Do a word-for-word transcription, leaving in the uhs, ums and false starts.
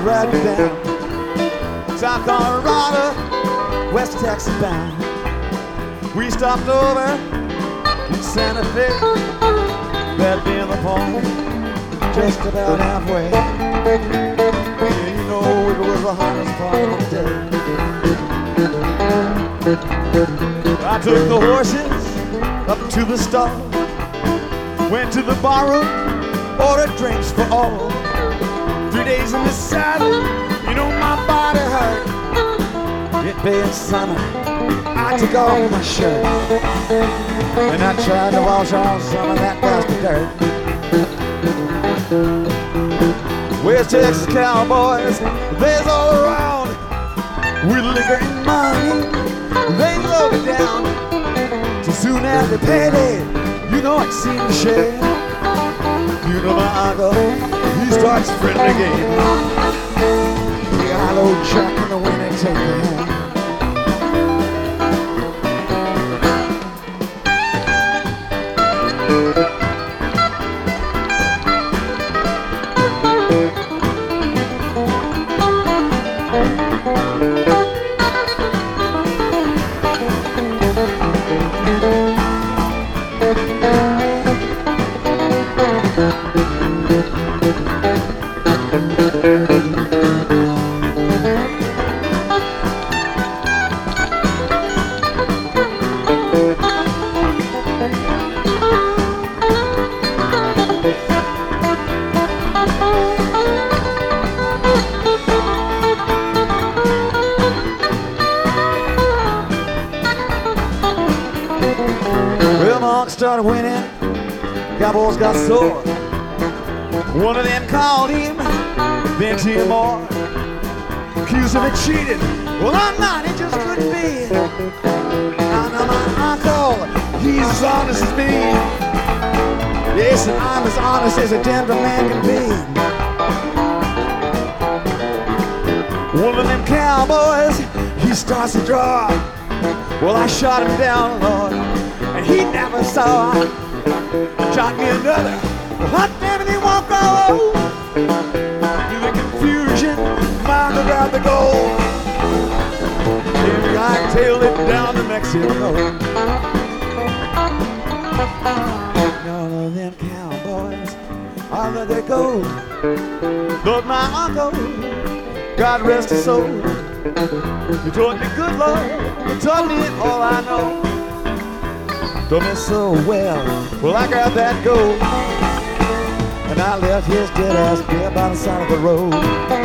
riding down South Colorado, West Texas bound. We stopped over in Santa Fe, that being the point, just about halfway. Yeah, you know it was the hottest part of the day. I took the horses up to the stall, went to the barroom, ordered drinks for all. Three days in the saddle, you know my body hurt. It being summer, I took off my shirt and I tried to wash off some of that dusty dirt. West Texas cowboys, they's all around with liquor and money. They load it down. So soon after payday, you know it seemed to share. You know my uncle, he starts spreading again. The hollow chuck in the winter take the hand. Started winning, Cowboys got sore. One of them called him, then two more. Accused him of cheating. Well, I'm not, it just couldn't be. I know my uncle, he's as honest as me. Yes, and I'm as honest as a Denver man can be. One of them cowboys, he starts to draw. Well, I shot him down, Lord, and he never saw. Shot me another. Well, hot damn it, he won't go. Through the confusion, mind about the goal. Maybe I tailed it down to Mexico. None of them cowboys, all let they go. But my uncle, God rest his soul, he taught me good love, he taught me all I know. Taught me so well, well I got that gold, and I left his dead ass there by the side of the road.